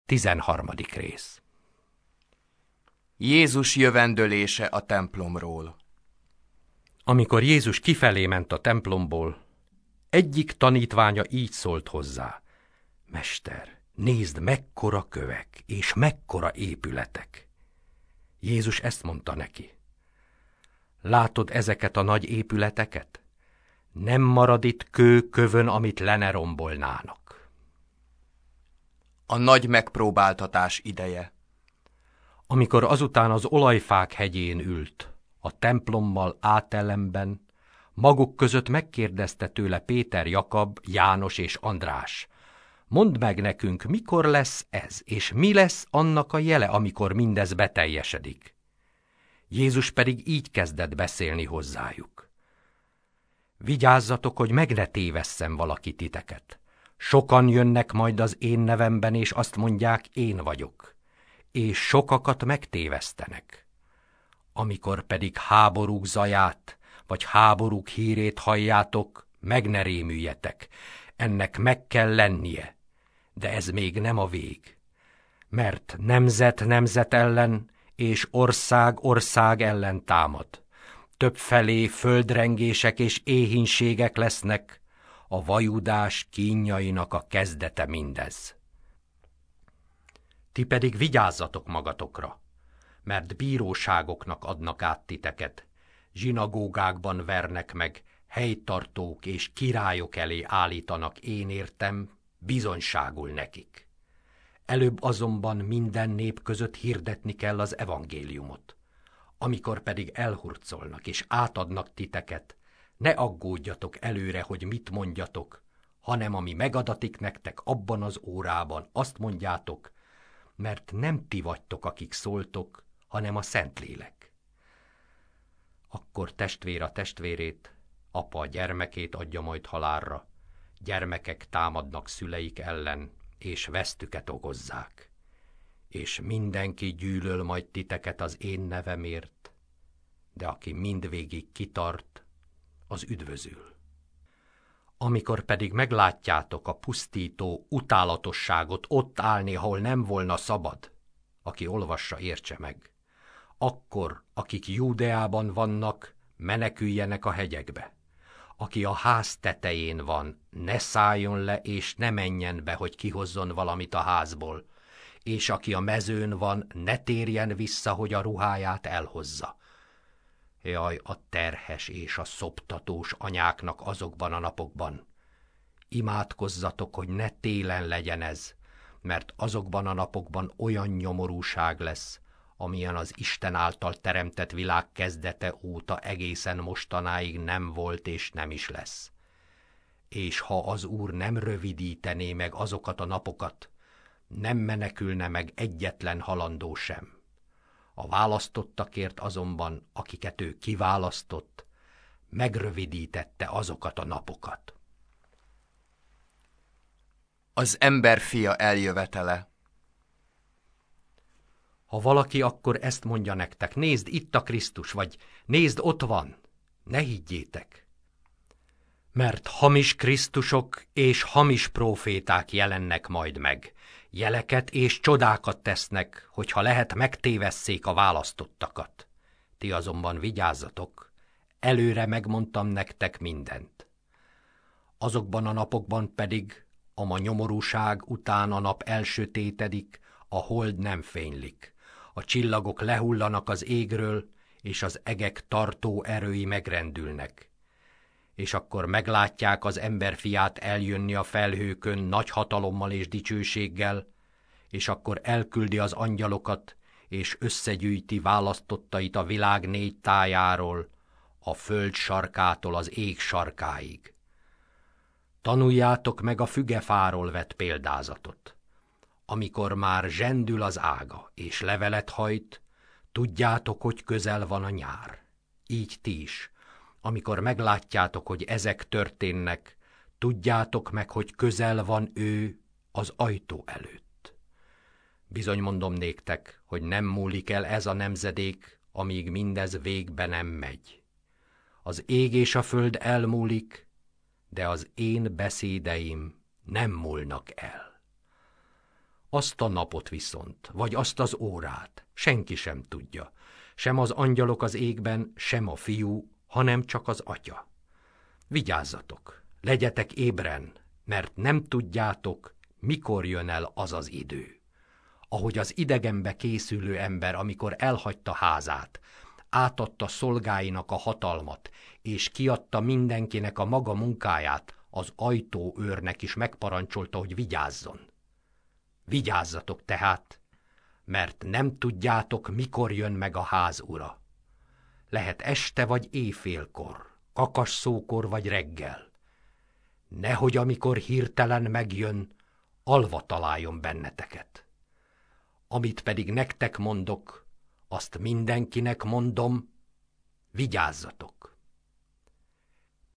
13. rész. Jézus jövendölése a templomról. Amikor Jézus kifelé ment a templomból, egyik tanítványa így szólt hozzá: Mester, nézd, mekkora kövek és mekkora épületek. Jézus ezt mondta neki: Látod ezeket a nagy épületeket? Nem marad itt kő kövön, amit le ne rombolnának. A nagy megpróbáltatás ideje. Amikor azután az olajfák hegyén ült, a templommal átellenben, maguk között megkérdezte tőle Péter, Jakab, János és András: Mondd meg nekünk, mikor lesz ez, és mi lesz annak a jele, amikor mindez beteljesedik? Jézus pedig így kezdett beszélni hozzájuk: Vigyázzatok, hogy meg ne tévesszem valaki titeket. Sokan jönnek majd az én nevemben, és azt mondják, én vagyok, és sokakat megtévesztenek. Amikor pedig háborúk zaját, vagy háborúk hírét halljátok, meg ne rémüljetek, ennek meg kell lennie, de ez még nem a vég. Mert nemzet nemzet ellen, és ország ország ellen támad. Többfelé földrengések és éhínségek lesznek, a vajudás kínjainak a kezdete mindez. Ti pedig vigyázzatok magatokra, mert bíróságoknak adnak át titeket, zsinagógákban vernek meg, helytartók és királyok elé állítanak én értem, bizonyságul nekik. Előbb azonban minden nép között hirdetni kell az evangéliumot. Amikor pedig elhurcolnak és átadnak titeket, ne aggódjatok előre, hogy mit mondjatok, hanem ami megadatik nektek abban az órában, azt mondjátok, mert nem ti vagytok, akik szóltok, hanem a Szentlélek. Akkor testvér a testvérét, apa a gyermekét adja majd halálra, gyermekek támadnak szüleik ellen, és vesztüket okozzák. És mindenki gyűlöl majd titeket az én nevemért, de aki mindvégig kitart, az üdvözül. Amikor pedig meglátjátok a pusztító utálatosságot ott állni, ahol nem volna szabad, aki olvassa, értse meg, akkor, akik Júdeában vannak, meneküljenek a hegyekbe. Aki a ház tetején van, ne szálljon le és ne menjen be, hogy kihozzon valamit a házból, és aki a mezőn van, ne térjen vissza, hogy a ruháját elhozza. Jaj, a terhes és a szoptatós anyáknak azokban a napokban! Imádkozzatok, hogy ne télen legyen ez, mert azokban a napokban olyan nyomorúság lesz, amilyen az Isten által teremtett világ kezdete óta egészen mostanáig nem volt és nem is lesz. És ha az Úr nem rövidítené meg azokat a napokat, nem menekülne meg egyetlen halandó sem. A választottakért azonban, akiket ő kiválasztott, megrövidítette azokat a napokat. Az ember fia eljövetele. Ha valaki akkor ezt mondja nektek: Nézd, itt a Krisztus, vagy nézd, ott van, ne higgyétek. Mert hamis Krisztusok és hamis próféták jelennek majd meg, jeleket és csodákat tesznek, hogyha lehet megtévesszék a választottakat. Ti azonban vigyázzatok, előre megmondtam nektek mindent. Azokban a napokban pedig, ama nyomorúság után a nap elsötétedik, a hold nem fénylik, a csillagok lehullanak az égről, és az egek tartó erői megrendülnek. És akkor meglátják az emberfiát eljönni a felhőkön nagy hatalommal és dicsőséggel, és akkor elküldi az angyalokat, és összegyűjti választottait a világ 4 tájáról, a föld sarkától az ég sarkáig. Tanuljátok meg a fügefáról vett példázatot. Amikor már zsendül az ága, és levelet hajt, tudjátok, hogy közel van a nyár. Így ti is, amikor meglátjátok, hogy ezek történnek, tudjátok meg, hogy közel van ő az ajtó előtt. Bizony mondom néktek, hogy nem múlik el ez a nemzedék, amíg mindez végbe nem megy. Az ég és a föld elmúlik, de az én beszédeim nem múlnak el. Azt a napot viszont, vagy azt az órát senki sem tudja, sem az angyalok az égben, sem a fiú, hanem csak az atya. Vigyázzatok, legyetek ébren, mert nem tudjátok, mikor jön el az az idő. Ahogy az idegenbe készülő ember, amikor elhagyta házát, átadta szolgáinak a hatalmat, és kiadta mindenkinek a maga munkáját, az ajtóőrnek is megparancsolta, hogy vigyázzon. Vigyázzatok tehát, mert nem tudjátok, mikor jön meg a ház ura. Lehet este vagy éjfélkor, kakasszókor vagy reggel. Nehogy amikor hirtelen megjön, alva találjon benneteket. Amit pedig nektek mondok, azt mindenkinek mondom, vigyázzatok.